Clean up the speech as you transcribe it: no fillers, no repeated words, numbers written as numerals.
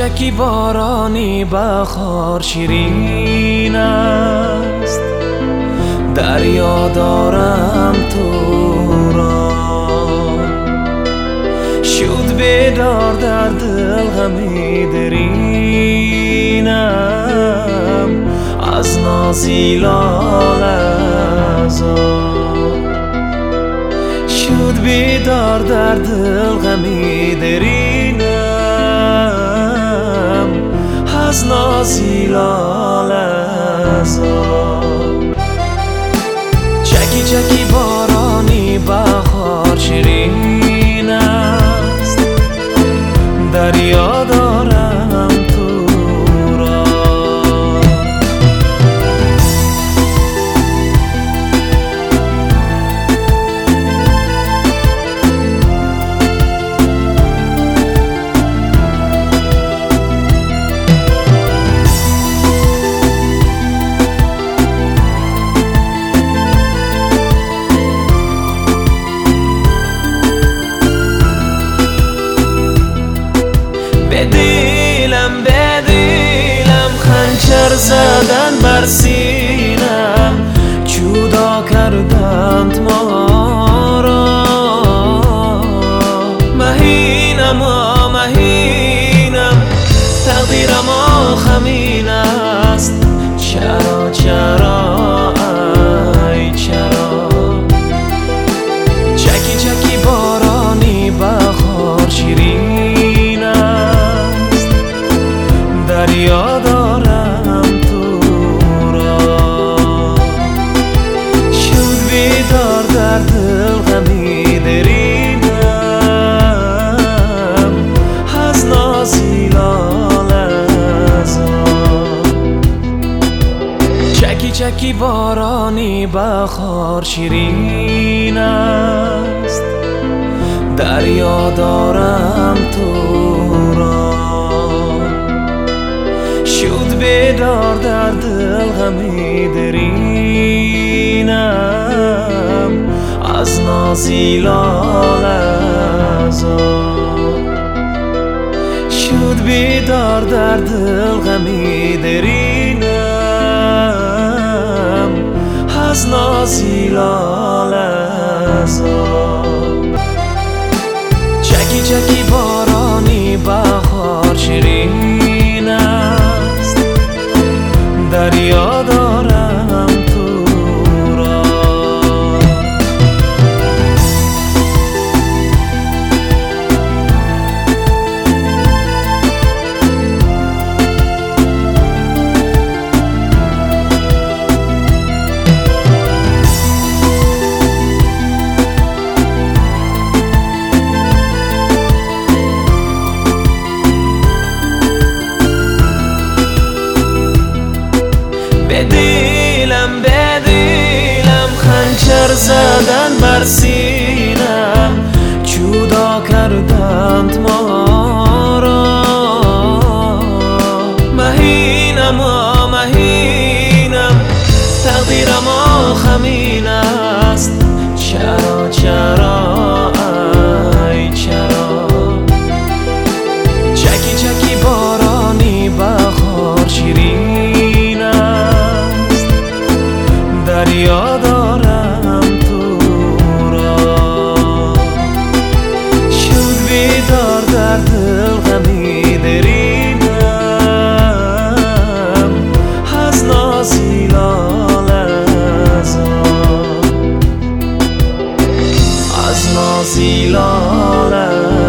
چکی بارانی بهار شیرین است، دریا دارم تو را. شد بیدار در دل غمی درینم، از نازی لاله‌زار. شد بیدار در دل غمی درینم، از نازی لاله‌زار. چکی چکی بارانی بهار شیرین است، دریا دارم تو را. به دیلم خنجر زدن بر سینم، جدا کردند ما را. مهینم تقدیرم خمین است. چرا ای چرا؟ چکی چکی بارانی بهار شیرین است، دریا دارم تو را. شد بیدار در دل غمی درینم، از نازی لاله‌زار. چکی چکی بارانی بهار شیرین است، دریا دارم تو را. شد بیدار در دل غمی درینم، از نازی لاله‌زار. شد بیدار در دل غمی درینم، از نازی لاله‌زار. چکی چکی بارانی بهار شیرین است، دریا دارم تو را. به دیلم خنجر زدن بر سینم، جدا کردند ما را. مهینم تقدیرم خمین است. چرا ای چرا؟ چکی چکی بارانی بهار شیرین است، دریا دارم تو را. شد بیدار در دل غمی درینم، از نازی لاله‌زار. از نازی لاله‌زار.